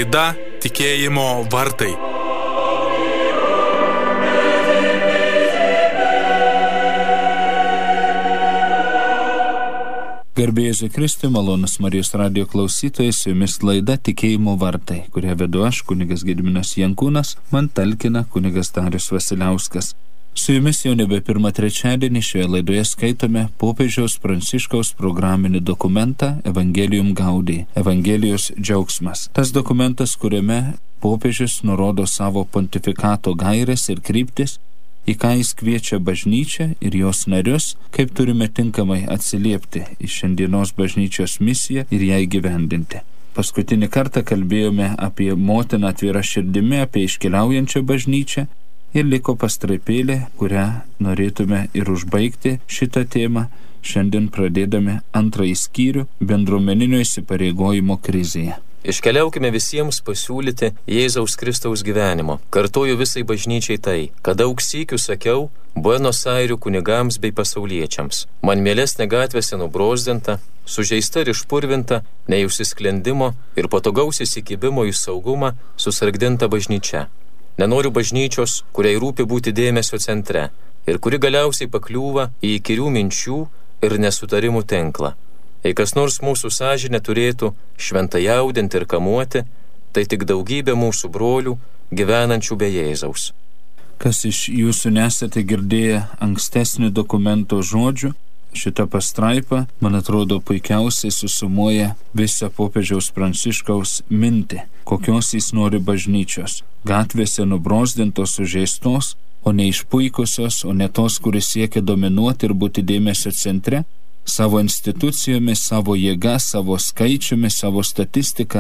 Laida Tikėjimo vartai. Garbė Jėzui Kristui, malonus Marijos radijo klausytojai, su jumis laida Tikėjimo vartai, kurią vedu aš, kunigas Gediminas Jankūnas, man talkina kunigas Darius Vasiliauskas. Su jumis jau nebe pirmą trečiadienį šioje laidoje skaitome popiežiaus Pranciškaus programinį dokumentą Evangelium Gaudei, Evangelijos džiaugsmas. Tas dokumentas, kuriame popiežius nurodo savo pontifikato gaires ir kryptis, į ką jis kviečia bažnyčią ir jos narius, kaip turime tinkamai atsiliepti į šiandienos bažnyčios misiją ir ją įgyvendinti. Paskutinį kartą kalbėjome apie motiną atvira širdimi, apie iškeliaujančią bažnyčią ir liko pastraipėlė, kurią norėtume ir užbaigti šitą temą, šiandien pradėdami antrąjį skyrių bendruomeninio įsipareigojimo krizėje. Iškeliaukime visiems pasiūlyti Jėzaus Kristaus gyvenimo. Kartoju visai bažnyčiai tai, kad daug sykių sakiau Buenos Airių kunigams bei pasauliečiams. Man mielesnė gatvėse nubrozdinta, sužeista ir išpurvinta, nei užsisklendimo ir patogaus įsikibimo į saugumą susargdinta bažnyčia. Nenoriu bažnyčios, kuriai rūpi būti dėmesio centre ir kuri galiausiai pakliūva į įkyrių minčių ir nesutarimų tinklą. Jei kas nors mūsų sąžinę turėtų šventai jaudinti ir kamuoti, tai tik daugybė mūsų brolių gyvenančių be Jėzaus. Kas iš jūsų nesate girdėję ankstesnių dokumento žodžių, šita pastraipa, man atrodo, puikiausiai susumuoja visą popiežiaus Pranciškaus mintį, kokios jis nori bažnyčios. Gatvėse nubrozdintos, sužeistos, o ne išpuikusios, o ne tos, kuris siekia dominuoti ir būti dėmesio centre, savo institucijomis, savo jėga, savo skaičiumi, savo statistika.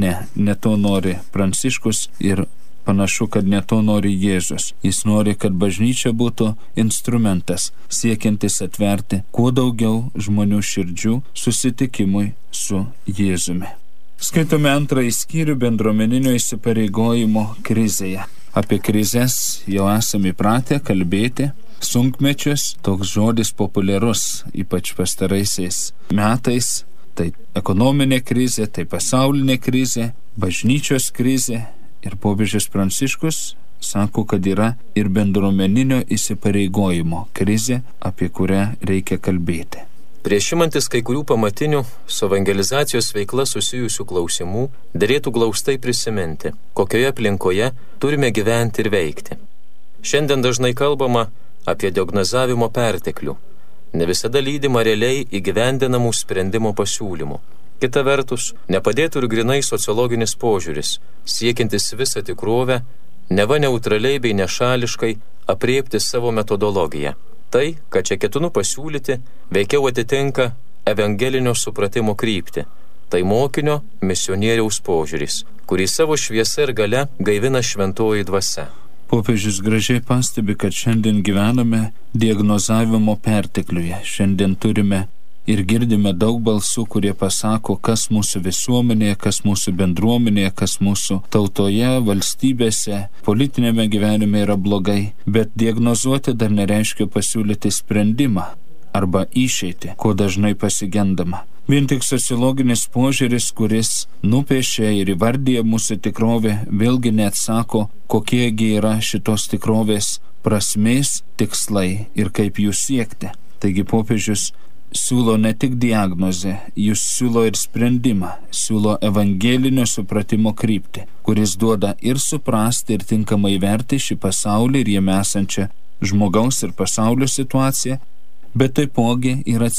Ne to nori Pranciškus ir panašu, kad ne to nori Jėzus. Jis nori, kad bažnyčia būtų instrumentas, siekiantis atverti kuo daugiau žmonių širdžių susitikimui su Jėzumi. Skaitome antrąjį skyrių bendruomeninio įsipareigojimo krizėje. Apie krizes jau esame įpratę kalbėti. Sunkmečius, toks žodis populiarus, ypač pastaraisiais metais. Tai ekonominė krizė, tai pasaulinė krizė, bažnyčios krizė. Ir popiežius Pranciškus sako, kad yra ir bendruomeninio įsipareigojimo krizė, apie kurią reikia kalbėti. Prieš imantis kai kurių pamatinių su evangelizacijos veikla susijusių klausimų, derėtų glaustai prisiminti, kokioje aplinkoje turime gyventi ir veikti. Šiandien dažnai kalbama apie diagnozavimo perteklių, ne visada lydima realiai įgyvendinamų sprendimo pasiūlymų. Kita vertus, nepadėtų ir grinai sociologinis požiūris, siekiantis visą tikrovę, neva neutraliai bei nešališkai aprėpti savo metodologiją. Tai, ką čia ketinu pasiūlyti, veikiau atitinka evangelinio supratimo kryptį. Tai mokinio misionieriaus požiūris, kurį savo šviesa ir galia gaivina šventoji dvasia. Popiežius gražiai pastebi, kad šiandien gyvename diagnozavimo pertekliuje. Šiandien turime ir girdime daug balsų, kurie pasako, kas mūsų visuomenėje, kas mūsų bendruomenėje, kas mūsų tautoje, valstybėse, politinėme gyvenime yra blogai. Bet diagnozuoti dar nereiškia pasiūlyti sprendimą arba išeitį, ko dažnai pasigendama. Vien tik sociologinis požiūris, kuris nupiešia ir įvardyja mūsų tikrovę, vėlgi neatsako, kokiegi yra šitos tikrovės prasmės, tikslai ir kaip jų siekti. Taigi popiežius siūlo ne tik diagnozę, jis siūlo ir sprendimą, siūlo evangelinio supratimo kryptį, kuris duoda ir suprasti, ir tinkamai verti šį pasaulį ir jame esančią žmogaus ir pasaulio situaciją, bet taipogi ir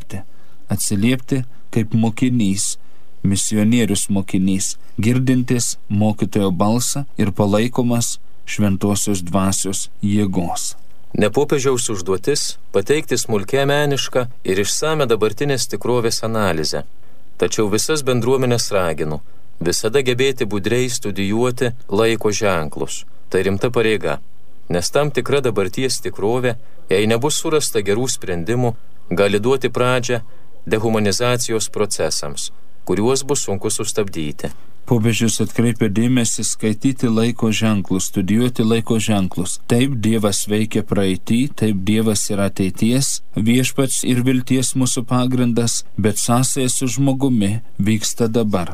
atsiliepti kaip mokinys, misionierius mokinys, girdintis mokytojo balsą ir palaikomas šventosios dvasios jėgos. Ne popiežiaus užduotis pateikti smulkę menišką ir išsame dabartinės tikrovės analizę, tačiau visas bendruomenės raginu visada gebėti budriai studijuoti laiko ženklus. Tai rimta pareiga, nes tam tikra dabarties tikrovė, jei nebus surasta gerų sprendimų, gali duoti pradžią dehumanizacijos procesams, kuriuos bus sunku sustabdyti. Popiežius atkreipia dėmesį skaityti laiko ženklus, studijuoti laiko ženklus. Taip Dievas veikia praeitį, taip Dievas yra ateities, viešpats ir vilties mūsų pagrindas, bet sąsaja su žmogumi vyksta dabar.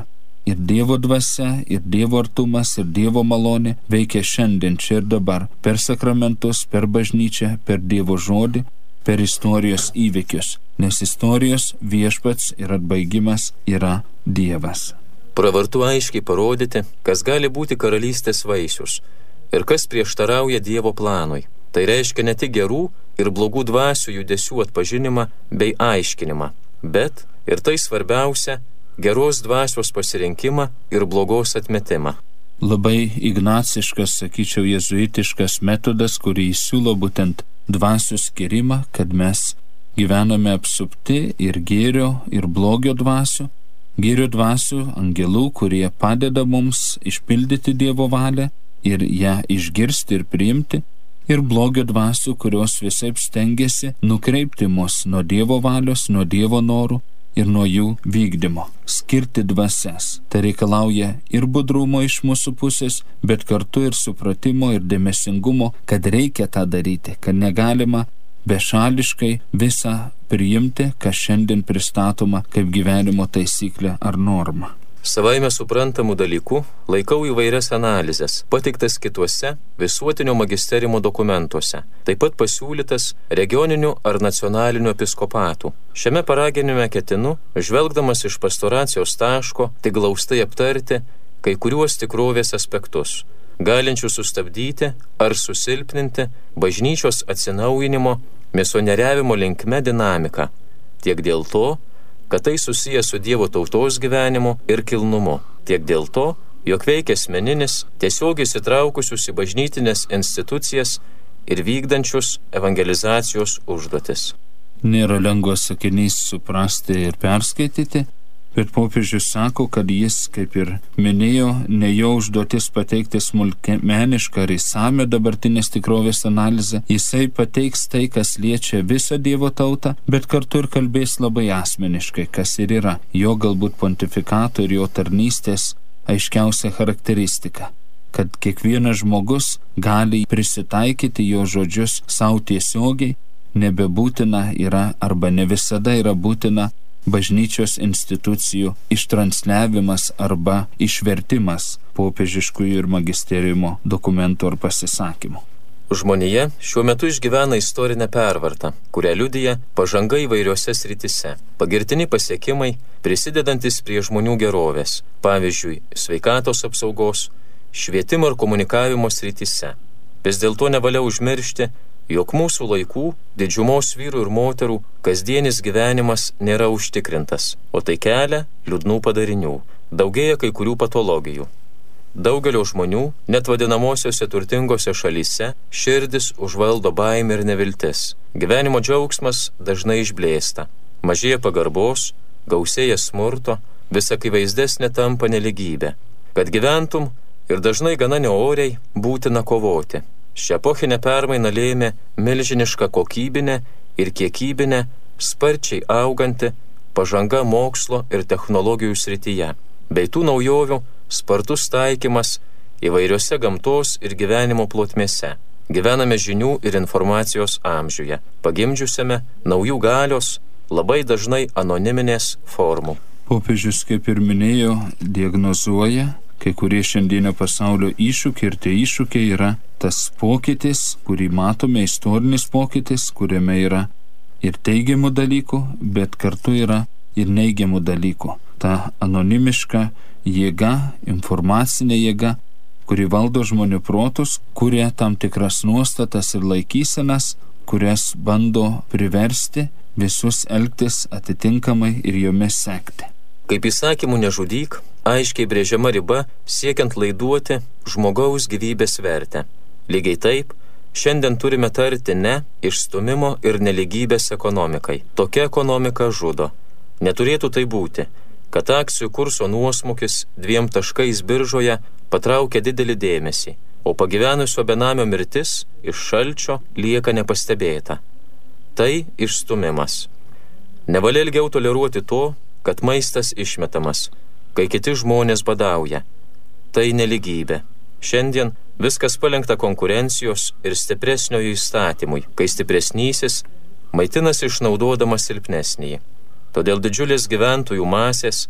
ir Dievo dvasia, ir Dievo artumas, ir Dievo malonė veikia šiandien, čia ir dabar, per sakramentus, per bažnyčią, per Dievo žodį, per istorijos įvykius, nes istorijos viešpats ir atbaigimas yra Dievas. Pravartu aiškiai parodyti, kas gali būti karalystės vaisius ir kas prieštarauja Dievo planui. Tai reiškia ne tik gerų ir blogų dvasių judesių atpažinimą bei aiškinimą, bet ir tai svarbiausia – geros dvasios pasirinkimą ir blogos atmetimą. Labai ignaciškas, sakyčiau, jėzuitiškas metodas, kurį siūlo būtent dvasių skirimą, kad mes gyvename apsupti ir gėrio, ir blogio dvasių. Gėrio dvasių, angelų, kurie padeda mums išpildyti Dievo valią ir ją išgirsti ir priimti, ir blogio dvasių, kurios visaip stengiasi nukreipti mus nuo Dievo valios, nuo Dievo norų ir nuo jų vykdymo. Skirti dvasias. Tai reikalauja ir budrumo iš mūsų pusės, bet kartu ir supratimo ir dėmesingumo, kad reikia tą daryti, kad negalima bešališkai visą priimti, kas šiandien pristatoma kaip gyvenimo taisyklė ar norma. Savaime suprantamų dalykų laikau įvairias analizes, pateiktas kituose visuotinio magisterimo dokumentuose, taip pat pasiūlytas regioninių ar nacionalinių episkopatų. Šiame paraginime ketinu, žvelgdamas iš pastoracijos taško, tik glaustai aptarti kai kuriuos tikrovės aspektus, galinčių sustabdyti ar susilpninti bažnyčios atsinaujinimo, misionieriavimo linkme dinamiką, tiek dėl to, kad tai susijęs su Dievo tautos gyvenimu ir kilnumu, tiek dėl to, jog veikia asmeninis, tiesiogiai įsitraukusius į bažnytinės institucijas ir vykdančius evangelizacijos užduotis. Nėra lengvas sakinys suprasti ir perskaityti, bet popiežius sako, kad jis, kaip ir minėjo, ne jo užduotis pateikti smulkmenišką ar įsamią dabartinės tikrovės analizę. Jisai pateiks tai, kas liečia visą Dievo tautą, bet kartu ir kalbės labai asmeniškai, kas ir yra jo galbūt pontifikato ir jo tarnystės aiškiausia charakteristika, kad kiekvienas žmogus gali prisitaikyti jo žodžius savo tiesiogiai, nebebūtina yra arba ne visada yra būtina bažnyčios institucijų ištransliavimas arba išvertimas popiežiškųjų ir magisteriumo dokumentų ar pasisakymų. Žmonija šiuo metu išgyvena istorinę pervartą, kurią liudija pažanga įvairiose srityse, pagirtini pasiekimai, prisidedantis prie žmonių gerovės, pavyzdžiui, sveikatos apsaugos, švietimo ir komunikavimo srityse. Vis dėlto nevalia užmiršti, jog mūsų laikų didžiumos vyrų ir moterų kasdienis gyvenimas nėra užtikrintas, o tai kelia liūdnų padarinių, daugėja kai kurių patologijų. Daugelio žmonių, net vadinamosiose turtingose šalyse, širdis užvaldo baimė ir neviltis. Gyvenimo džiaugsmas dažnai išblėsta, mažėja pagarbos, gausėja smurto, vis akivaizdesnė tampa neligybė. Kad gyventum ir dažnai gana neoriai, būtina kovoti. Šią epochinę permainą lėmė milžiniška kokybinė ir kiekybinė, sparčiai auganti pažanga mokslo ir technologijų srityje, bei tų naujovių spartus taikymas įvairiose gamtos ir gyvenimo plotmėse. Gyvename žinių ir informacijos amžiuje, pagimdžiusiame naujų galios, labai dažnai anoniminės formų. Popiežius, kaip ir minėjo, diagnozuoja kai kurie šiandienio pasaulio iššūkiai, ir tie iššūkiai yra tas pokytis, kurį matome, istorinis pokytis, kuriame yra ir teigiamų dalykų, bet kartu yra ir neigiamų dalykų. Ta anonimiška jėga, informacinė jėga, kuri valdo žmonių protus, kuria tam tikras nuostatas ir laikysenas, kurias bando priversti visus elgtis atitinkamai ir jomis sekti. Kaip įsakymų nežudyk, aiškiai brėžiama riba siekiant laiduoti žmogaus gyvybės vertę. Lygiai taip, šiandien turime tarti ne išstumimo ir neligybės ekonomikai. Tokia ekonomika žudo. Neturėtų tai būti, kad akcijų kurso nuosmukis 2 taškais biržoje patraukia didelį dėmesį, o pagyvenusio benamio mirtis iš šalčio lieka nepastebėta. Tai išstumimas. Nevalia ilgiau toleruoti to, kad maistas išmetamas, kai kiti žmonės badauja. Tai neligybė. Šiandien viskas palenkta konkurencijos ir stipresniojo įstatymui, kai stipresnysis maitinasi išnaudodamas silpnesnįjį. Todėl didžiulės gyventojų masės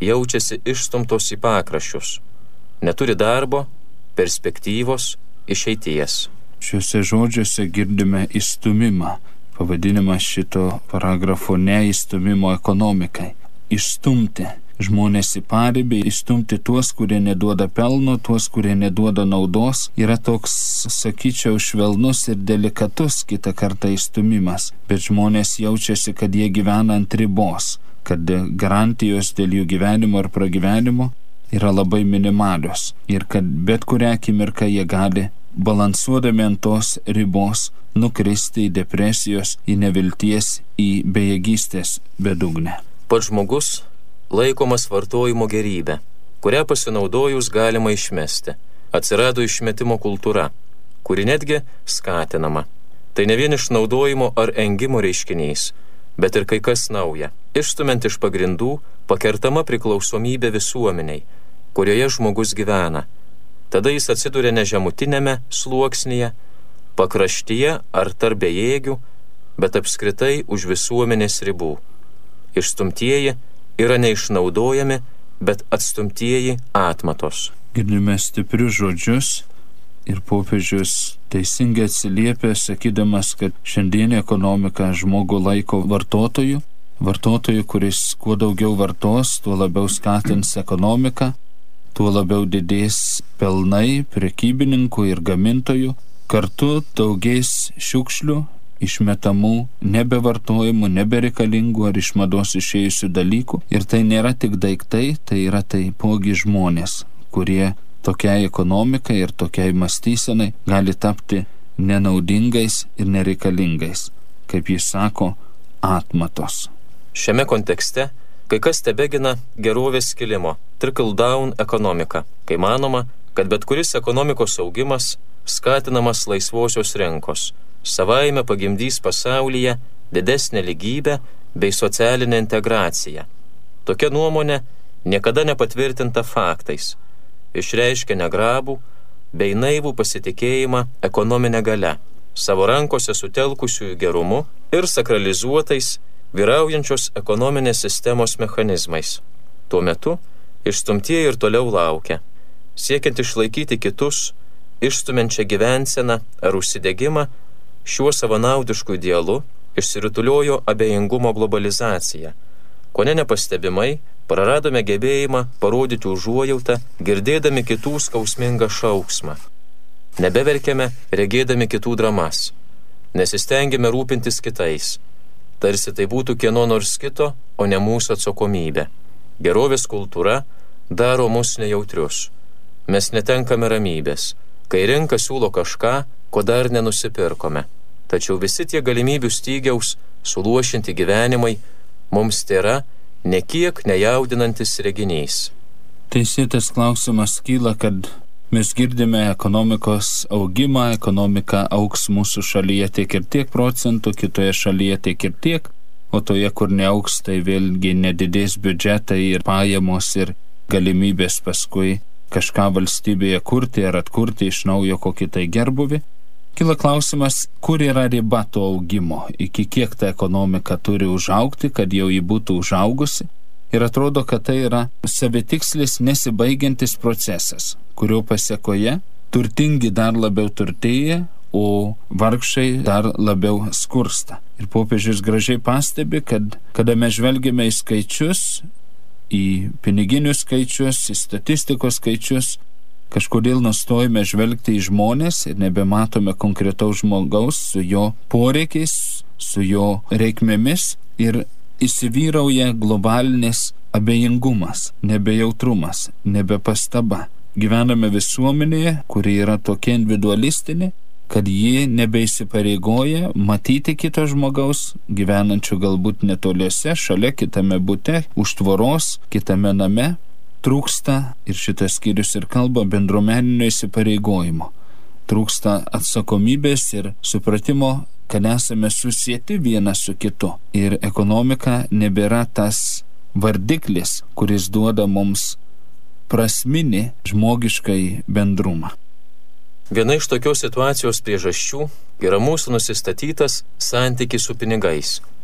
jaučiasi išstumtos į pakraščius, neturi darbo, perspektyvos, išeities. Šiuose žodžiuose girdime įstumimą. Pavadinimas šito paragrafo neįstumimo ekonomikai. Įstumti žmonės į paribį, įstumti tuos, kurie neduoda pelno, tuos, kurie neduoda naudos, yra toks, sakyčiau, švelnus ir delikatus kitą kartą įstumimas. Bet žmonės jaučiasi, kad jie gyvena ant ribos, kad garantijos dėl jų gyvenimo ir pragyvenimo yra labai minimalios ir kad bet kurią akimirką jie gali, balansuodami ant tos ribos, nukristi į depresijos, į nevilties, į bejėgystės bedugnę. Pats žmogus laikomas vartojimo gerybė, kurią pasinaudojus galima išmesti. Atsirado išmetimo kultūra, kuri netgi skatinama. Tai ne vien išnaudojimo ar engimo reiškinys, bet ir kai kas nauja. Išstumiant iš pagrindų, pakertama priklausomybė visuomeniai, kurioje žmogus gyvena. Tada jis atsiduria ne žemutinėme sluoksnyje, pakraštyje ar tarp bejėgių, bet apskritai už visuomenės ribų. Išstumtieji yra neišnaudojami, bet atstumtieji atmatos. Girdime stiprius žodžius ir popiežius teisingai atsiliepia, sakydamas, kad šiandienė ekonomika žmogų laiko vartotojų, kuris kuo daugiau vartos, tuo labiau skatins ekonomiką, tuo labiau didės pelnai prekybininkų ir gamintojų, kartu daugės šiukšlių, išmetamų, nebevartojimų, nebereikalingų ar iš mados išėjusių dalykų. Ir tai nėra tik daiktai, tai yra taipogi žmonės, kurie tokiai ekonomikai ir tokiai mąstysenai gali tapti nenaudingais ir nereikalingais, kaip jis sako, atmatos. Šiame kontekste kai kas tebegina gerovės kilimo, trickle-down ekonomiką, kai manoma, kad bet kuris ekonomikos augimas skatinamas laisvosios rinkos savaime pagimdys pasaulyje didesnę lygybę bei socialinę integraciją. Tokia nuomonė niekada nepatvirtinta faktais, išreiškia negrabų bei naivų pasitikėjimą ekonominę galią, savo rankose sutelkusiųjų gerumu ir sakralizuotais vyraujančios ekonominės sistemos mechanizmais. Tuo metu išstumtieji ir toliau laukia, siekiant išlaikyti kitus, išstumiančią gyvenseną ar užsidegimą, šiuo savanaudišku idealu išsirutuliojo abejingumo globalizacija. Kone nepastebimai praradome gebėjimą parodyti užuojautą, girdėdami kitų skausmingą šauksmą. Nebeverkiame, regėdami kitų dramas. Nesistengėme rūpintis kitais, tarsi tai būtų kieno nors kito, o ne mūsų atsakomybė. Gerovės kultūra daro mus nejautrius. Mes netenkame ramybės, kai rinka siūlo kažką, ko dar nenusipirkome. Tačiau visi tie galimybių stygiaus suluošinti gyvenimai mums tėra nekiek nejaudinantis reginys. Teisėtas klausimas kyla, kad mes girdime ekonomikos augimą, ekonomika augs mūsų šalyje tiek ir tiek procentų, kitoje šalyje tiek ir tiek, o toje, kur neaugs, tai vėlgi nedidės biudžetai ir pajamos ir galimybės paskui kažką valstybėje kurti ar atkurti iš naujo kokį tai gerbuvį. Kila klausimas, kur yra riba to augimo, iki kiek ta ekonomika turi užaugti, kad jau jį būtų užaugusi. Ir atrodo, kad tai yra savitikslis nesibaigiantis procesas, kurio pasėkoje turtingi dar labiau turtėja, o vargšai dar labiau skursta. Ir popiežius gražiai pastebi, kad kada mes žvelgiame į skaičius, į piniginius skaičius, į statistikos skaičius, kažkodėl nustojame žvelgti į žmonės ir nebematome konkretaus žmogaus su jo poreikiais, su jo reikmėmis ir įsivyrauja globalinis abejingumas, nebejautrumas, nebepastaba. Gyvename visuomenėje, kuri yra tokia individualistinė, kad ji nebeįsipareigoja matyti kito žmogaus, gyvenančių galbūt netoliuose, šalia kitame bute, už tvoros, kitame name. Trūksta, ir šitas skyrius ir kalba, bendruomeninio įsipareigojimo. Trūksta atsakomybės ir supratimo, kad esame susieti vienas su kitu. Ir ekonomika nebėra tas vardiklis, kuris duoda mums prasminį žmogiškai bendrumą. Viena iš tokios situacijos priežasčių yra mūsų nusistatytas santykis su pinigais.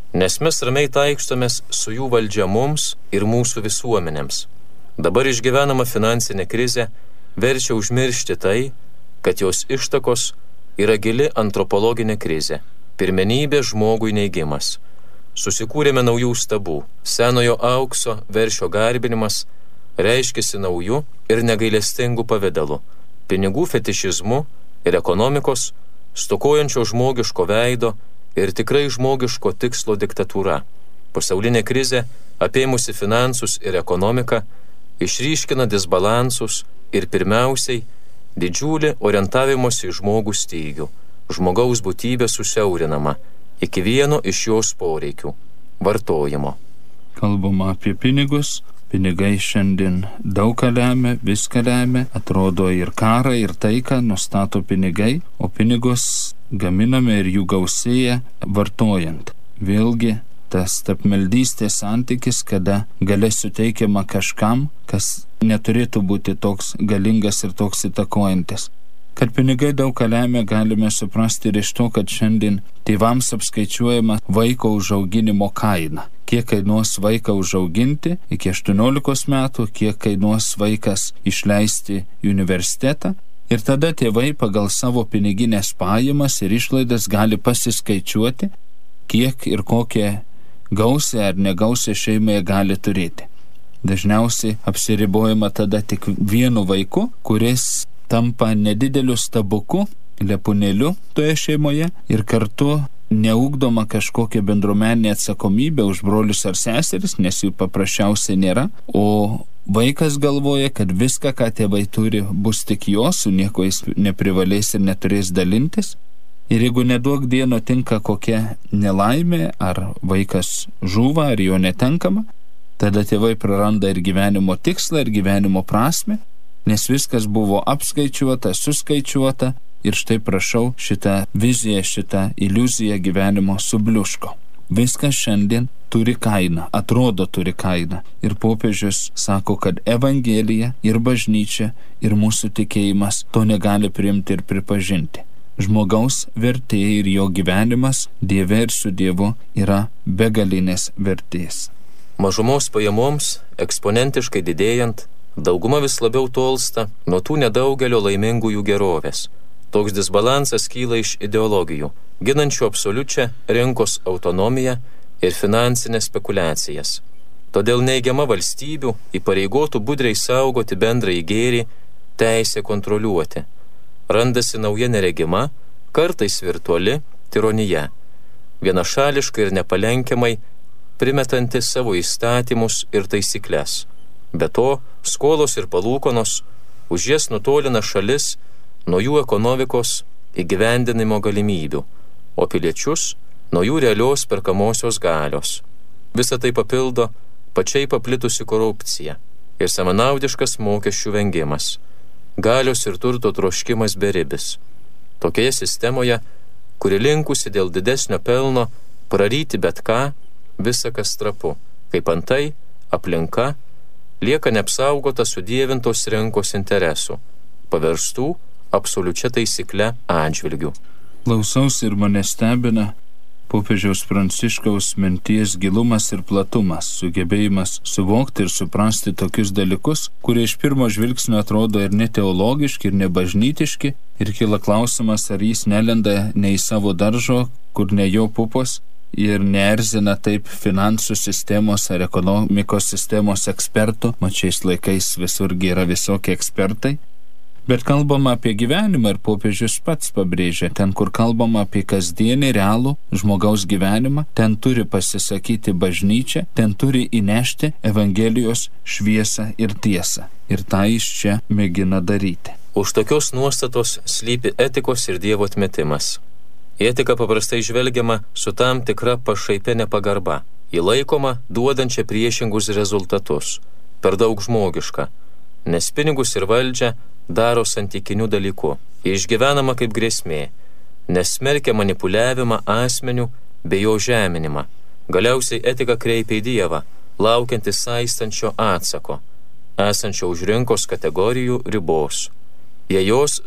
nes mes ramiai taikstomės su jų valdžia mums ir mūsų visuomenėms. Dabar išgyvenama finansinė krizė verčia užmiršti tai, kad jos ištakos yra gili antropologinė krizė, pirmenybė žmogui neigimas. Susikūrėme naujų stabų, senojo aukso veršio garbinimas reiškiasi naujų ir negailestingų pavidalų, pinigų fetišizmu ir ekonomikos, stokojančio žmogiško veido ir tikrai žmogiško tikslo diktatūra. Pasaulinė krizė, apėmusi finansus ir ekonomiką, išryškina disbalansus ir pirmiausiai didžiulį orientavimosi į žmogų stygių. Žmogaus būtybė susiaurinama iki vieno iš jos poreikių – vartojimo. Kalbama apie pinigus. Pinigai šiandien daug ką lemia, viską lemia. Atrodo ir karą, ir taiką nustato pinigai, o pinigus gaminame ir jų gausėja vartojant. Vėlgi tas tapmeldystės santykis, kada galia suteikiama kažkam, kas neturėtų būti toks galingas ir toks įtakojantis. Kad pinigai daug ką lemia, galime suprasti ir iš to, kad šiandien tėvams apskaičiuojama vaiko užauginimo kaina. Kiek kainuos vaiką užauginti iki 18 metų, kiek kainuos vaikas išleisti į universitetą. Ir tada tėvai pagal savo piniginės pajamas ir išlaidas gali pasiskaičiuoti, kiek ir kokią gausią ar negausią šeimą gali turėti. Dažniausiai apsiribojama tada tik vienu vaiku, kuris tampa nedideliu stabuku, lepūnėliu toje šeimoje ir kartu neugdoma kažkokia bendruomeninė atsakomybė už brolius ar seseris, nes jų paprasčiausiai nėra, o vaikas galvoja, kad viską, ką tėvai turi, bus tik jo, su nieko jis neprivalės ir neturės dalintis. Ir jeigu neduok dieno tinka kokia nelaimė, ar vaikas žūva, ar jo netenkama, tada tėvai praranda ir gyvenimo tikslą, ir gyvenimo prasmę, nes viskas buvo apskaičiuota, suskaičiuota ir štai prašau šitą viziją, šitą iliuziją gyvenimo subliuško. Viskas šiandien turi kainą, atrodo turi kainą. Ir popiežius sako, kad Evangelija ir bažnyčia ir mūsų tikėjimas to negali priimti ir pripažinti. Žmogaus vertė ir jo gyvenimas Dieve ir su Dievu yra begalinės vertės. Mažumos pajamoms eksponentiškai didėjant, dauguma vis labiau tolsta nuo tų nedaugelio laimingųjų gerovės. Toks disbalansas kyla iš ideologijų, ginančių absoliučią rinkos autonomiją ir finansinės spekulacijas. Todėl neigiama valstybių įpareigotų budriai saugoti bendrąjį gėrį, teisę kontroliuoti. Randasi nauja neregima, kartais virtuali tironija, vienašališkai ir nepalenkiamai primetanti savo įstatymus ir taisyklės. Be to, skolos ir palūkanos už jas nutolina šalis nuo jų ekonomikos įgyvendinimo galimybių, o piliečius nuo jų realios perkamosios galios. Visą tai papildo pačiai paplitusi korupcija ir savanaudiškas mokesčių vengimas, galios ir turto troškimas beribis. Tokioje sistemoje, kuri linkusi dėl didesnio pelno praryti bet ką, visa kas trapu, kaip antai aplinka, lieka neapsaugota sudievintos rinkos interesų, paverstų absoliučia taisykle atžvilgiu. Klausausi ir mane stebina popiežiaus Pranciškaus minties gilumas ir platumas, sugebėjimas suvokti ir suprasti tokius dalykus, kurie iš pirmo žvilgsnio atrodo ir neteologiški, ir nebažnytiški, ir kyla klausimas, ar jis nelenda ne į savo daržo, kur ne jo pupos, ir neerzina taip finansų sistemos ar ekonomikos sistemos ekspertų, mat šiais laikais visurgi yra visokie ekspertai. Bet kalbama apie gyvenimą ir popiežius pats pabrėžia, ten, kur kalbama apie kasdienį realų žmogaus gyvenimą, ten turi pasisakyti bažnyčia, ten turi įnešti Evangelijos šviesą ir tiesą. Ir tą jis čia mėgina daryti. Už tokios nuostatos slypi etikos ir Dievo atmetimas. Etika paprastai žvelgiama su tam tikra pašaipia nepagarba, įlaikoma duodančia priešingus rezultatus, per daug žmogiška, nes pinigus ir valdžią daro santykiniu dalyku, išgyvenama kaip grėsmė, nes smerkia manipuliavimą asmeniu bei jo žeminimą. Galiausiai etika kreipia į Dievą, laukiantis saistančio atsako, esančio už rinkos kategorijų ribos. Jei jos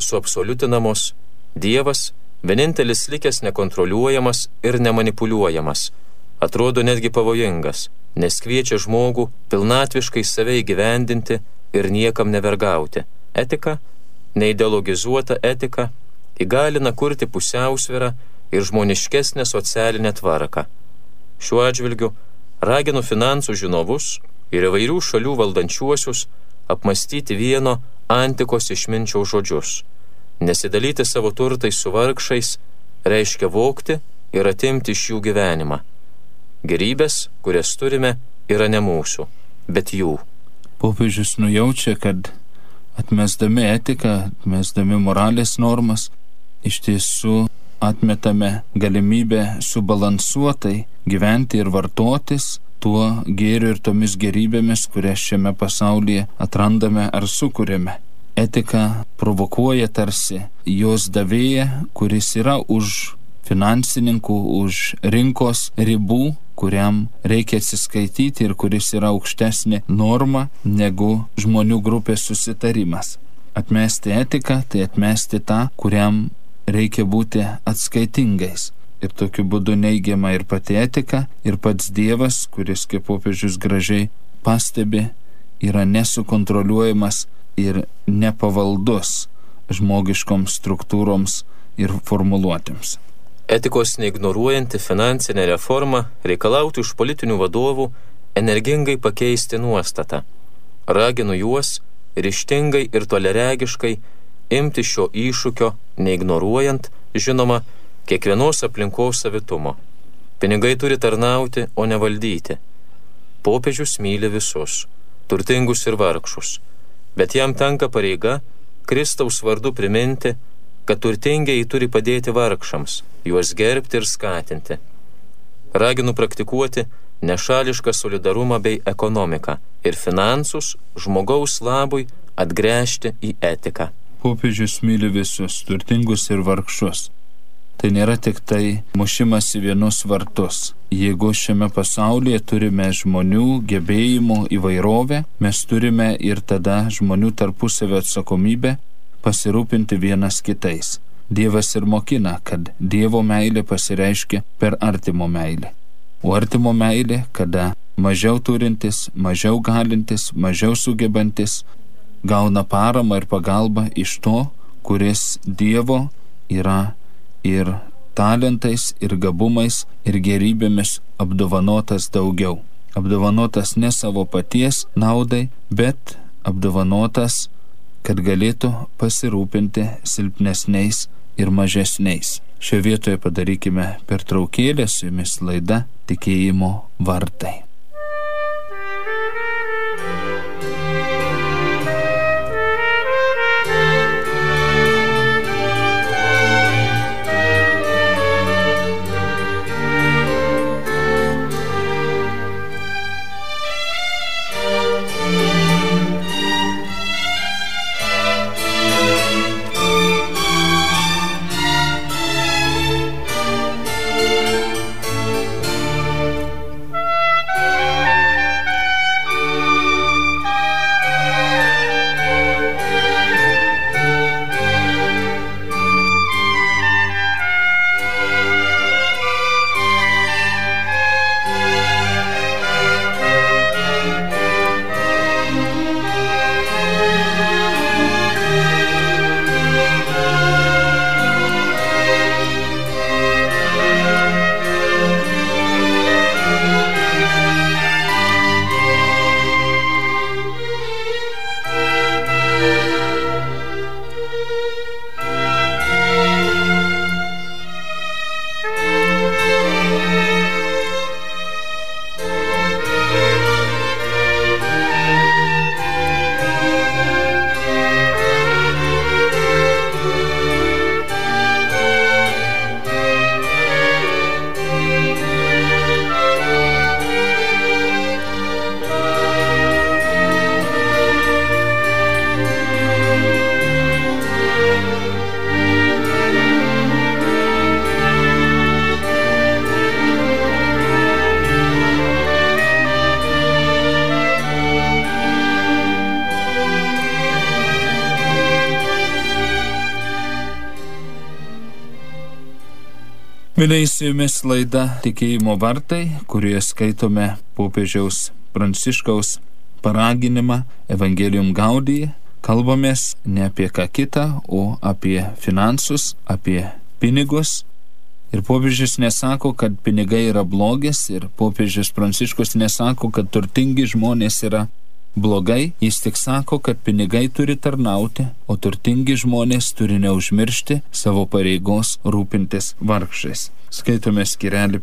suabsoliutinamos, Dievas, vienintelis likęs nekontroliuojamas ir nemanipuliuojamas, atrodo netgi pavojingas, nes kviečia žmogų pilnatviškai save įgyvendinti ir niekam nevergauti. Etika, neideologizuota etika, įgalina kurti pusiausvyrą ir žmoniškesnę socialinę tvarką. Šiuo atžvilgiu raginu finansų žinovus ir įvairių šalių valdančiuosius apmastyti vieno antikos išminčiaus žodžius. Nesidalyti savo turtais su vargšais reiškia vogti ir atimti iš jų gyvenimą. Gerybės, kurias turime, yra ne mūsų, bet jų. Popiežius nujaučia, kad atmesdami etiką, atmesdami moralės normas, iš tiesų atmetame galimybę subalansuotai gyventi ir vartotis tuo gėriu ir tomis gerybėmis, kurias šiame pasaulyje atrandame ar sukūrėme. Etika provokuoja tarsi jos davėją, kuris yra už finansininkų, už rinkos ribų, kuriam reikia atsiskaityti ir kuris yra aukštesnė norma negu žmonių grupės susitarimas. Atmesti etiką, tai atmesti tą, kuriam reikia būti atskaitingais. Ir tokiu būdu neigiama ir pati etika, ir pats Dievas, kuris, kaip popiežius gražiai pastebi, yra nesukontroliuojamas ir nepavaldus žmogiškoms struktūroms ir formuluotėms. Etikos neignoruojanti finansinė reforma reikalautų iš politinių vadovų energingai pakeisti nuostatą. Raginu juos ryžtingai ir toleregiškai imti šio iššūkio, neignoruojant, žinoma, kiekvienos aplinkos savitumo. Pinigai turi tarnauti, o ne valdyti. Popiežius myli visus, turtingus ir vargšus, bet jam tenka pareiga Kristaus vardu priminti, kad turtingieji turi padėti vargšams, juos gerbti ir skatinti. Raginu praktikuoti nešališką solidarumą bei ekonomiką ir finansus žmogaus labui atgręžti į etiką. Popiežius myli visus, turtingus ir vargšus. Tai nėra tik tai mušimas į vienus vartus. Jeigu šiame pasaulyje turime žmonių gebėjimų įvairovę, mes turime ir tada žmonių tarpusavio atsakomybę pasirūpinti vienas kitais. Dievas ir mokina, kad Dievo meilė pasireiškia per artimo meilę. O artimo meilė, kada mažiau turintis, mažiau galintis, mažiau sugebantis, gauna paramą ir pagalbą iš to, kuris Dievo yra ir talentais, ir gabumais, ir gerybėmis apdovanotas daugiau. Apdovanotas ne savo paties naudai, bet apdovanotas, kad galėtų pasirūpinti silpnesniais ir mažesniais. Šioje vietoje padarykime pertraukėlę, su jumis laida Tikėjimo vartai. Mėlyje, su jumis laida Tikėjimo vartai, kurioje skaitome popiežiaus Pranciškaus paraginimą Evangelium Gaudii. Kalbamės ne apie ką kitą, o apie finansus, apie pinigus. Ir popiežius nesako, kad pinigai yra blogis, ir popiežius Pranciškus nesako, kad turtingi žmonės yra blogai. Jis tik sako, kad pinigai turi tarnauti, o turtingi žmonės turi neužmiršti savo pareigos rūpintis vargšais. Skaitome skyrelį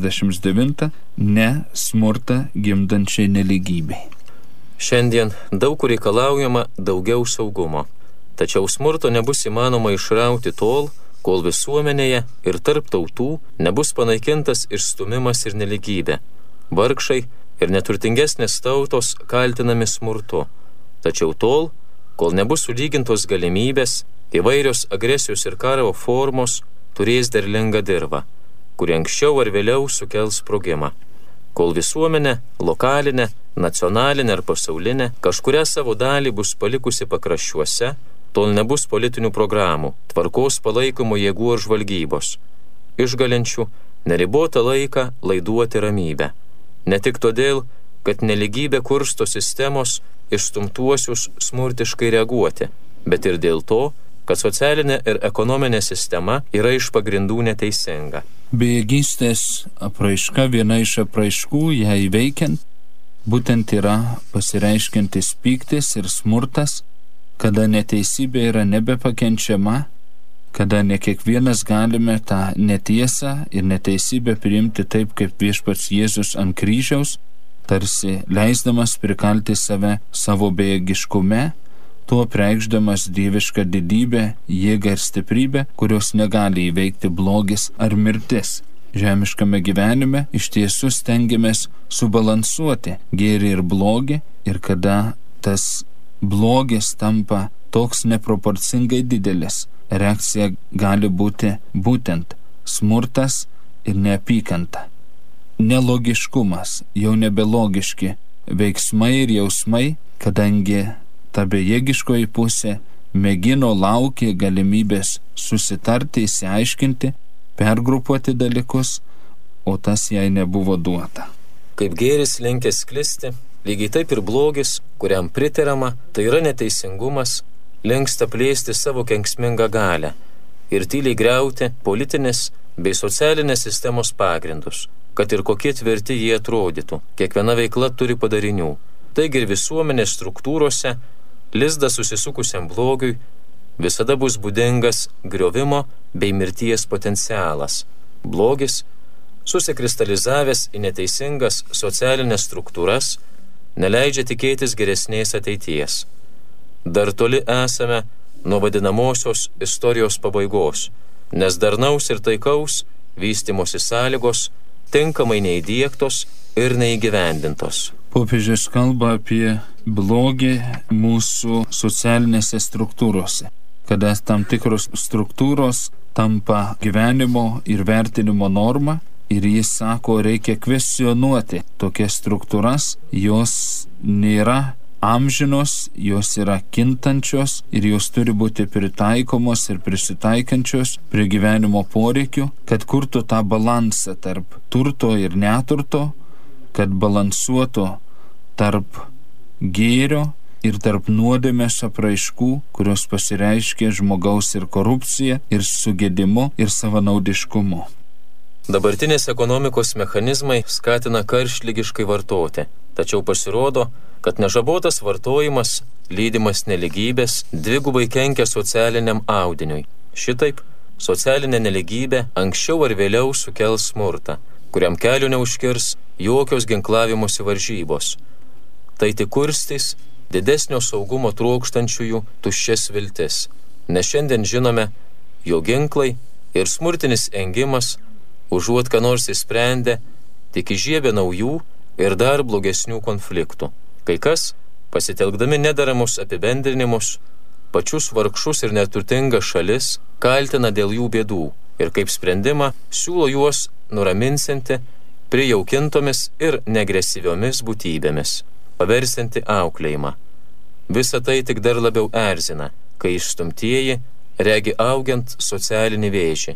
59, ne smurtą gimdančiai nelygybei. Šiandien daug kur reikalaujama daugiau saugumo, tačiau smurto nebus įmanoma išrauti tol, kol visuomenėje ir tarp tautų nebus panaikintas išstumimas ir nelygybė. Vargšai ir neturtingesnės tautos kaltinami smurtu, tačiau tol, kol nebus sulygintos galimybės, įvairios agresijos ir karo formos turės derlingą dirvą, kuri anksčiau ar vėliau sukels sprogimą. Kol visuomenė, lokalinė, nacionalinė ar pasaulinė, kažkuria savo dalį bus palikusi pakraščiuose, tol nebus politinių programų, tvarkos palaikomų jėgų ar žvalgybos, išgalinčių neribotą laiką laiduoti ramybę. Ne tik todėl, kad nelygybė kursto sistemos išstumtuosius smurtiškai reaguoti, bet ir dėl to, kad socialinė ir ekonominė sistema yra iš pagrindų neteisinga. Bejėgystės apraiška, viena iš apraiškų, ją įveikiant, būtent yra pasireiškiantis pyktis ir smurtas, kada neteisybė yra nebepakenčiama, kada ne kiekvienas galime tą netiesą ir neteisybę priimti taip, kaip viešpats Jėzus ant kryžiaus, tarsi leisdamas prikalti save savo bejėgiškume, tuo preikšdamas dievišką didybę, jėgą ir stiprybę, kurios negali įveikti blogis ar mirtis. Žemiškame gyvenime iš tiesų stengiamės subalansuoti gėrį ir blogį, ir kada tas blogis tampa toks neproporcingai didelis, reakcija gali būti būtent smurtas ir neapykanta. Nelogiškumas, jau nebelogiški veiksmai ir jausmai, kadangi ta bejėgiškoji pusė mėgino, laukė galimybės susitarti, įsiaiškinti, pergrupuoti dalykus, o tas jai nebuvo duota. Kaip gėris linkęs sklisti, lygiai taip ir blogis, kuriam pritarama, tai yra neteisingumas, linksta plėsti savo kenksmingą galią ir tyliai griauti politinės bei socialinės sistemos pagrindus, kad ir kokie tvirti jie atrodytų. Kiekviena veikla turi padarinių. Taigi ir visuomenės struktūrose lizdas susisukusiam blogiui visada bus būdingas griovimo bei mirties potencialas. Blogis, susikristalizavęs į neteisingas socialinės struktūras, neleidžia tikėtis geresnės ateities. Dar toli esame nuo vadinamosios istorijos pabaigos, nes darnaus ir taikaus vystymosi sąlygos tinkamai neįdiegtos ir neįgyvendintos. Popiežius kalba apie blogį mūsų socialinėse struktūrose, kada tam tikros struktūros tampa gyvenimo ir vertinimo norma, ir jis sako, reikia kvestionuoti tokias struktūras, jos nėra amžinos, jos yra kintančios ir jos turi būti pritaikomos ir prisitaikančios prie gyvenimo poreikių, kad kurtų tą balansą tarp turto ir neturto, kad balansuotų tarp gėrio ir tarp nuodėmės apraiškų, kurios pasireiškia žmogaus ir korupcija, ir sugėdimu, ir savanaudiškumu. Dabartinės ekonomikos mechanizmai skatina karštligiškai vartoti, tačiau pasirodo, kad nežabotas vartojimas, lydimas nelygybės, dvigubai kenkia socialiniam audiniui. Šitaip, socialinė nelygybė anksčiau ar vėliau sukels smurtą, kuriam kelio neužkirs jokios ginklavimosi varžybos. Tai tik kurstys didesnio saugumo trokštančiųjų tuščias viltis, nes šiandien žinome, jo ginklai ir smurtinis engimas užuot ką nors įsprendę, tik įžiebė naujų ir dar blogesnių konfliktų. Kai kas, pasitelkdami nederamus apibendrinimus, pačius vargšus ir neturtingas šalis kaltina dėl jų bėdų ir kaip sprendimą siūlo juos nuraminsinti prijaukintomis ir negresyviomis būtybėmis, paversinti auklėjimą. Visa tai tik dar labiau erzina, kai išstumtieji regi augiant socialinį vėžį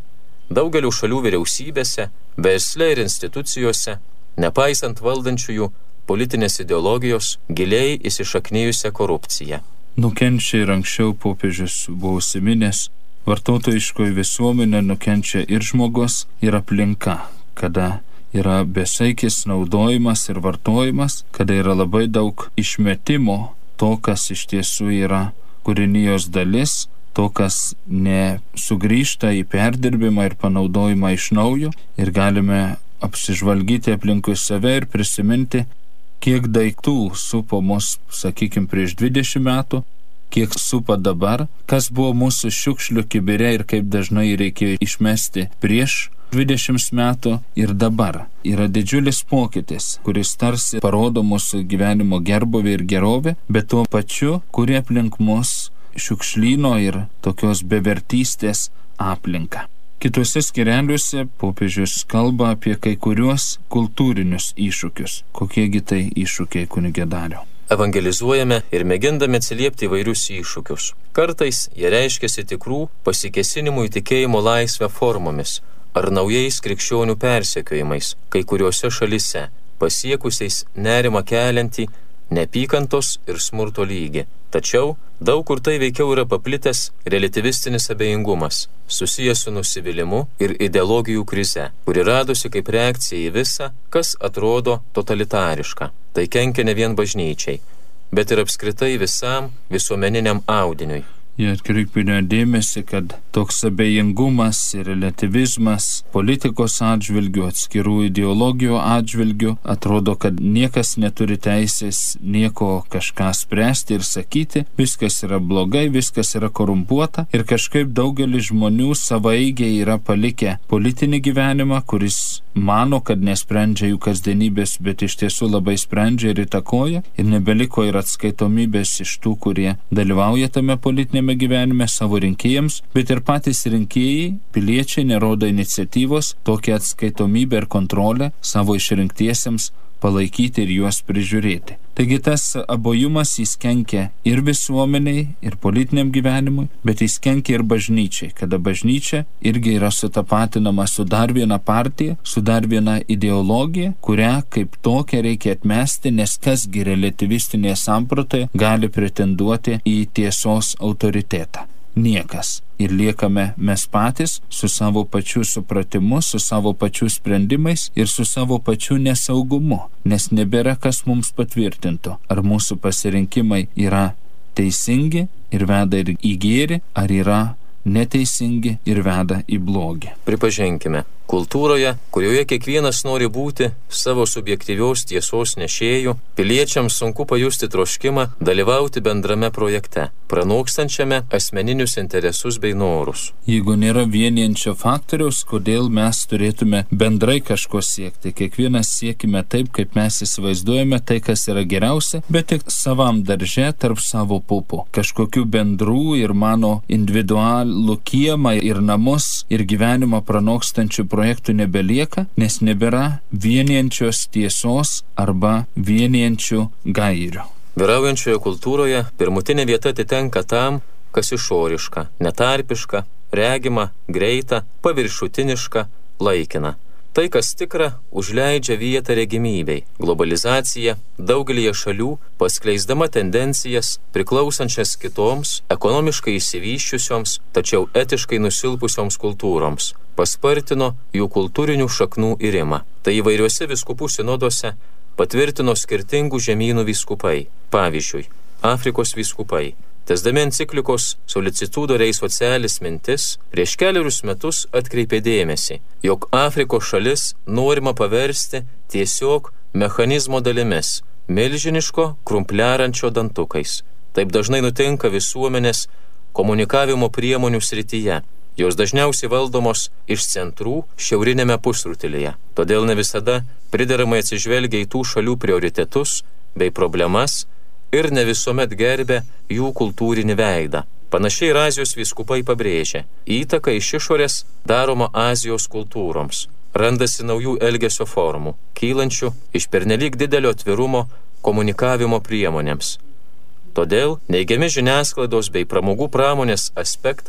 daugelių šalių vyriausybėse, versle ir institucijose, nepaisant valdančiųjų politinės ideologijos, giliai įsišaknijusią korupciją. Nukenčia ir anksčiau popiežius buvo užsiminęs, vartotojiškoji visuomenė nukenčia ir žmogus, ir aplinka, kada yra besaikis naudojimas ir vartojimas, kada yra labai daug išmetimo to, kas iš tiesų yra kūrinijos dalis, to, kas nesugrįžta į perdirbimą ir panaudojimą iš naujo, ir galime apsižvalgyti aplinkui save ir prisiminti, kiek daiktų supo mus, sakykime, prieš 20 metų, kiek supa dabar, kas buvo mūsų šiukšlių kibire ir kaip dažnai reikėjo išmesti prieš 20 metų ir dabar. Yra didžiulis pokytis, kuris tarsi parodo mūsų gyvenimo gerbuvį ir gerovę, bet tuo pačiu, kurie aplink mus šiukšlyno ir tokios bevertystės aplinką. Kituose skyreliuose popiežius kalba apie kai kuriuos kultūrinius iššūkius. Kokiegi tai iššūkiai, kunige Dariau? Evangelizuojame ir mėgindami atsiliepti įvairius iššūkius. Kartais jie reiškiasi tikrų pasikesinimų į tikėjimo laisvę formomis ar naujais krikščionių persekiojimais kai kuriuose šalyse, pasiekusiais nerimą keliantį neapykantos ir smurto lygį. Tačiau daug kur tai veikiau yra paplitęs relativistinis abejingumas, susijęs su nusivylimu ir ideologijų krize, kuri radosi kaip reakcija į visą, kas atrodo totalitariška. Tai kenkia ne vien bažnyčiai, bet ir apskritai visam visuomeniniam audiniui. Jie atkreipinio dėmesį, kad toks abejingumas ir relativizmas politikos atžvilgių, atskirų ideologijų atžvilgių, atrodo, kad niekas neturi teisės nieko kažką spręsti ir sakyti, viskas yra blogai, viskas yra korumpuota ir kažkaip daugelis žmonių savaigiai yra palikę politinį gyvenimą, kuris mano, kad nesprendžia jų kasdienybės, bet iš tiesų labai sprendžia ir įtakoja, ir nebeliko ir atskaitomybės iš tų, kurie dalyvauja tame politinėme gyvenime savo rinkėjams, bet ir patys rinkėjai, piliečiai nerodo iniciatyvos tokią atskaitomybę ir kontrolę savo išrinktiesiems palaikyti ir juos prižiūrėti. Taigi tas abuojumas jis kenkia ir visuomeniai, ir politiniam gyvenimui, bet jis kenkia ir bažnyčiai, kada bažnyčia irgi yra sutapatinama su dar viena partija, su dar viena ideologija, kurią kaip tokią reikia atmesti, nes kasgi relativistinėje sampratoje gali pretenduoti į tiesos autoritetą. Niekas. Ir liekame mes patys su savo pačiu supratimu, su savo pačiu sprendimais ir su savo pačiu nesaugumu, nes nebėra kas mums patvirtintų, ar mūsų pasirinkimai yra teisingi ir veda ir į gėrį, ar yra neteisingi ir veda į blogį. Pripažinkime, kultūroje, kurioje kiekvienas nori būti savo subjektyvios tiesos nešėjų, piliečiams sunku pajusti troškimą dalyvauti bendrame projekte, pranokstančiame asmeninius interesus bei norus. Jeigu nėra vienijančio faktoriaus, kodėl mes turėtume bendrai kažko siekti? Kiekvienas siekime taip, kaip mes įsivaizduojame tai, kas yra geriausia, bet tik savam darže tarp savo pupų. Kažkokių bendrų ir mano individualų kiemą ir namus ir gyvenimą pranokstančių projektų nebelieka, nes nebėra vienijančios tiesos arba vienijančių gairių. Vyraujančioje kultūroje pirmutinė vieta atitenka tam, kas išoriška, netarpiška, regima, greita, paviršutiniška, laikina. Tai, kas tikra, užleidžia vietą regimybei. Globalizacija daugelįje šalių, paskleisdama tendencijas priklausančias kitoms, ekonomiškai išsivysčiusioms, tačiau etiškai nusilpusioms kultūroms, paspartino jų kultūrinių šaknų irimą. Tai įvairiuose vyskupų sinoduose patvirtino skirtingų žemynų vyskupai, pavyzdžiui, Afrikos vyskupai. Tesdami enciklikos Solicitudo Rei Socialis mintis, prieš keliarius metus atkreipė dėmesį, jog Afrikos šalis norima paversti tiesiog mechanizmo dalimis, milžiniško krumpliarančio dantukais. Taip dažnai nutinka visuomenės komunikavimo priemonių srityje. Jos dažniausiai valdomos iš centrų šiaurinėme pusrutulyje. Todėl ne visada prideramai atsižvelgia į tų šalių prioritetus bei problemas ir ne visuomet gerbė jų kultūrinį veidą. Panašiai ir Azijos vyskupai pabrėžia, įtaka iš išorės daroma Azijos kultūroms. Randasi naujų elgesio formų, kylančių iš pernelyg didelio atvirumo komunikavimo priemonėms. Todėl neigiami žiniasklaidos bei pramogų pramonės aspektai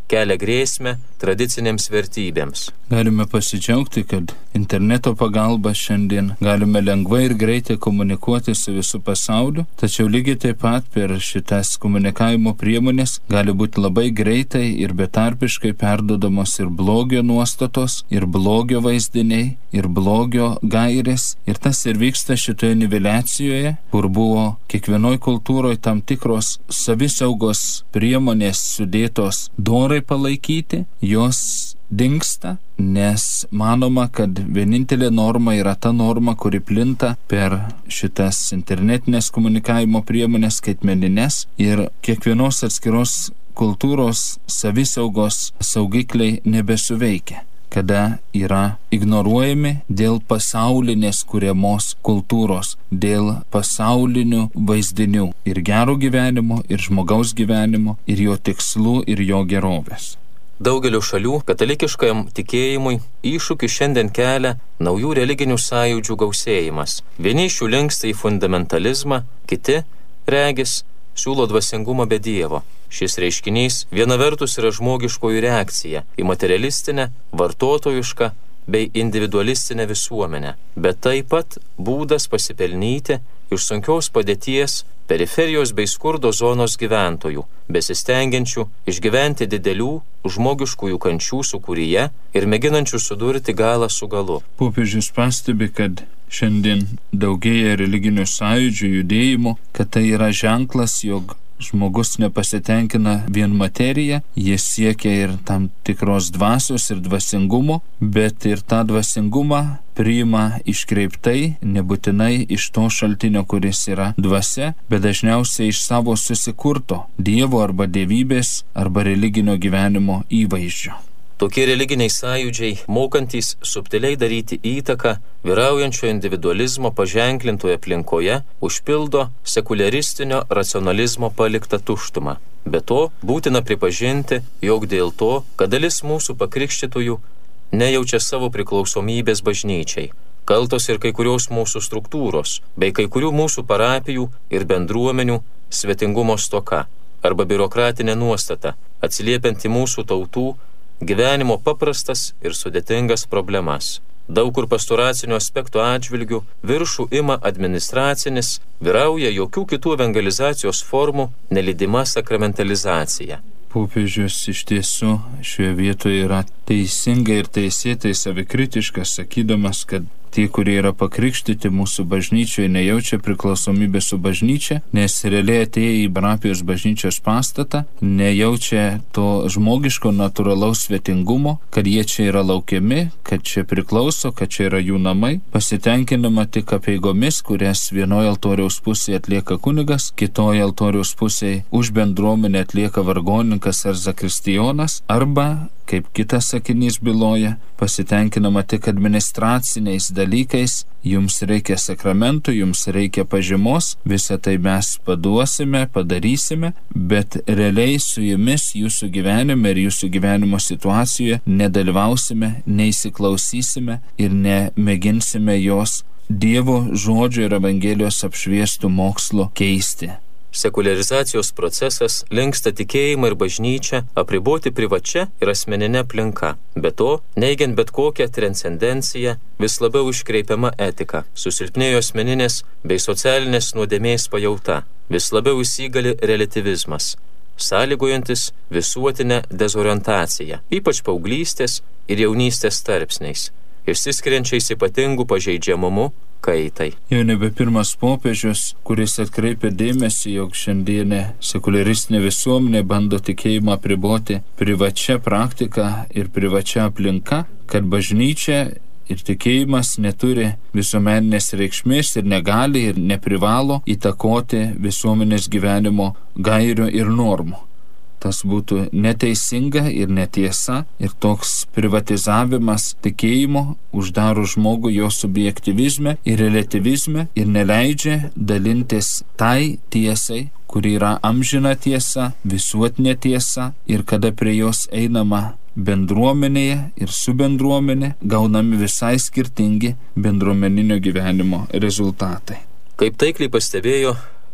kelia grėsmę tradicinėms vertybėms. Galime pasidžiaugti, kad interneto pagalba šiandien galime lengvai ir greitai komunikuoti su visu pasauliu, tačiau lygiai taip pat per šitas komunikavimo priemonės gali būti labai greitai ir betarpiškai perduodamos ir blogio nuostatos, ir blogio vaizdiniai, ir blogio gairės. Ir tas ir vyksta šitoje niveliacijoje, kur buvo kiekvienoj kultūroje tam tikros savisaugos priemonės sudėtos dorai palaikyti, jos dingsta, nes manoma, kad vienintelė norma yra ta norma, kuri plinta per šitas internetinės komunikavimo priemonės skaitmenines, ir kiekvienos atskiros kultūros savisaugos saugikliai nebesuveikia, kada yra ignoruojami dėl pasaulinės kuriamos kultūros, dėl pasaulinių vaizdinių ir gero gyvenimo, ir žmogaus gyvenimo, ir jo tikslų, ir jo gerovės. Daugelio šalių katalikiškajam tikėjimui iššūkį šiandien kelia naujų religinių sąjūdžių gausėjimas. Vieni iš jų linksta į fundamentalizmą, kiti, regis, siūlo dvasingumą be Dievo. Šis reiškinys viena vertus yra žmogiškoji reakcija į materialistinę, vartotojišką bei individualistinę visuomenę, bet taip pat būdas pasipelnyti iš sunkios padėties periferijos bei skurdo zonos gyventojų, besistengiančių išgyventi didelių žmogiškųjų kančių sūkuryje ir mėginančių sudurti galą su galu. Popiežius pastebi, kad šiandien daugėja religinių sąjūdžių judėjimų, kad tai yra ženklas, jog žmogus nepasitenkina vien materiją, jis siekia ir tam tikros dvasios ir dvasingumo, bet ir tą dvasingumą priima iškreiptai, nebūtinai iš to šaltinio, kuris yra dvasia, bet dažniausiai iš savo susikurto Dievo arba dievybės arba religinio gyvenimo įvaizdžio. Tokie religiniai sąjūdžiai, mokantys subtiliai daryti įtaką vyraujančio individualizmo paženklintoje aplinkoje, užpildo sekuliaristinio racionalizmo paliktą tuštumą. Be to, būtina pripažinti, jog dėl to, kad dalis mūsų pakrikštytųjų nejaučia savo priklausomybės bažnyčiai. Kaltos ir kai kurios mūsų struktūros, bei kai kurių mūsų parapijų ir bendruomenių svetingumo stoka arba biurokratinė nuostata, atsiliepiant į mūsų tautų gyvenimo paprastas ir sudėtingas problemas. Daug kur pastoracinių aspektų atžvilgių viršų ima administracinis, vyrauja jokių kitų evangelizacijos formų nelydima sakramentalizacija. Popiežius iš tiesų šioje vietoje yra teisingai ir teisėtai savikritiškas, sakydamas, kad tie, kurie yra pakrikštyti mūsų bažnyčioje, nejaučia priklausomybę su bažnyčia, nes realiai atėję į parapijos bažnyčios pastatą, nejaučia to žmogiško natūralaus svetingumo, kad jie čia yra laukiami, kad čia priklauso, kad čia yra jų namai, pasitenkinama tik apeigomis, kurias vienoje altoriaus pusėje atlieka kunigas, kitoje altoriaus pusėje už bendruomenę atlieka vargonininkas ar zakristijonas, arba, kaip kitas sakinys byloja, pasitenkinama tik administraciniais dalykais, jums reikia sakramentų, jums reikia pažymos, visą tai mes paduosime, padarysime, bet realiai su jumis jūsų gyvenime ir jūsų gyvenimo situacijoje nedalyvausime, neįsiklausysime ir nemėginsime jos Dievo žodžio ir Evangelijos apšviestų mokslo keisti. Sekuliarizacijos procesas linksta tikėjimą ir bažnyčią apriboti privačia ir asmeninė aplinka. Be to, neigiant bet kokią transcendenciją, vis labiau iškreipiama etika, susilpnėjo asmeninės bei socialinės nuodėmės pajauta, vis labiau įsigali relativizmas, sąlygojantis visuotinę dezorientaciją, ypač paauglystės ir jaunystės tarpsniais, išsiskiriančiais ypatingų pažeidžiamumu kaitai. Jau nebe pirmas popiežius, kuris atkreipia dėmesį, jog šiandienė sekuliaristinė visuomenė bando tikėjimą apriboti privačia praktika ir privačia aplinka, kad bažnyčia ir tikėjimas neturi visuomeninės reikšmės ir negali ir neprivalo įtakoti visuomenės gyvenimo gairių ir normų. Tas būtų neteisinga ir netiesa, ir toks privatizavimas tikėjimo uždaro žmogų jo subjektyvizme ir relativizme ir neleidžia dalintis tai tiesai, kuri yra amžina tiesa, visuotinė tiesa, ir kada prie jos einama bendruomenėje ir su bendruomenė, gaunami visai skirtingi bendruomeninio gyvenimo rezultatai. Kaip taikliai pastebėjo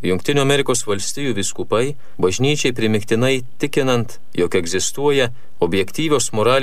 Jungtinių Amerikos valstijų vyskupai bažnyčiai primiktinai tikinant, jog egzistuoja objektyvios moralinės